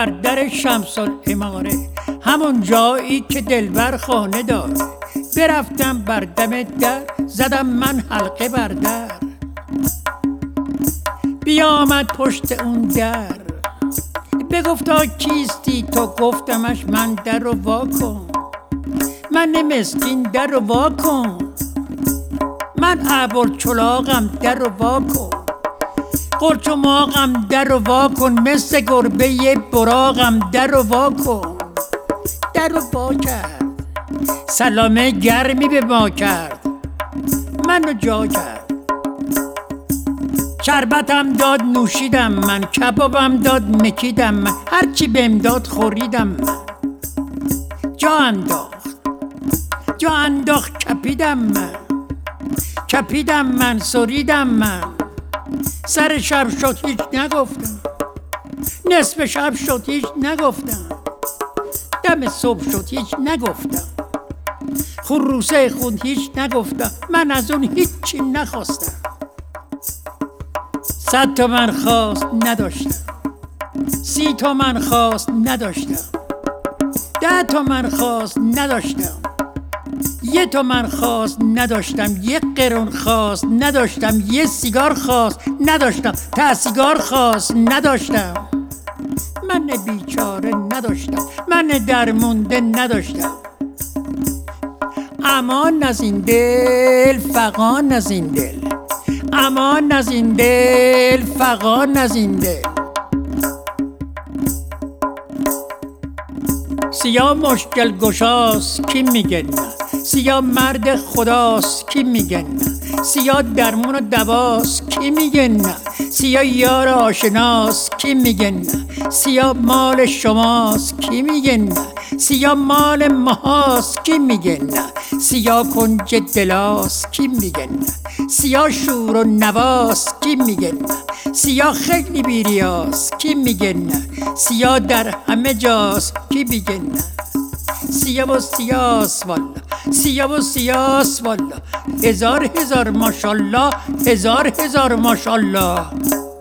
بر در شمس العماره، همون جایی که دلبر خانه داره. برفتم بر دم در، زدم من حلقه بر در. بیامد پشت اون در، بگفتا کیستی تو؟ گفتمش من در رو وا کن، من مسکین در رو وا کن، من ابوالچلاقم در رو وا کن، قلچماقم در رو وا کن، مثل گربه براقم در رو وا کن. در رو وا کرد، سلام گرمی به ما کرد، منو جا کرد. شربتم داد نوشیدم من، کبابم داد مکیدم من، هرچی بهم داد خوریدم من. جا انداخت کپیدم من، کپیدم من، سریدم من. سر شب شد هیچ نگفتم، نصف شب شد هیچ نگفتم، دم صبح شد هیچ نگفتم، خروسه خون هیچ نگفتم. من از اون هیچی نخواستم. 100 تومن خواست نداشتم، 30 تومن خواست نداشتم، 10 تومن خواست نداشتم، 1 تومن خواست نداشتم، 1 قرون خواست نداشتم، 1 سیگار خواست نداشتم، ته سیگار خواست نداشتم. من بیچاره نداشتم، من درمونده نداشتم. امان از این دل، فغان از این دل، امان از این دل، فغان از این دل. سیاه مشکل گشاست کی میگه نه، سیاه مرد خداست کی میگه نه، سیاه درمون و دواست کی میگه نه، سیاه یار آشناست کی میگه نه، سیاه مال شماست کی میگه نه، سیاه مال ماهاست کی میگه نه، سیاه کنج دلاست کی میگه نه، سیاه شور و نواست کی میگه نه، سیاه خیلی بیریاست کی میگه نه، سیاه در همه جاست کی میگه نه. سیاه و سیاس والا، سیاه و سیاس والا، هزار هزار ماشالله، هزار هزار ماشالله.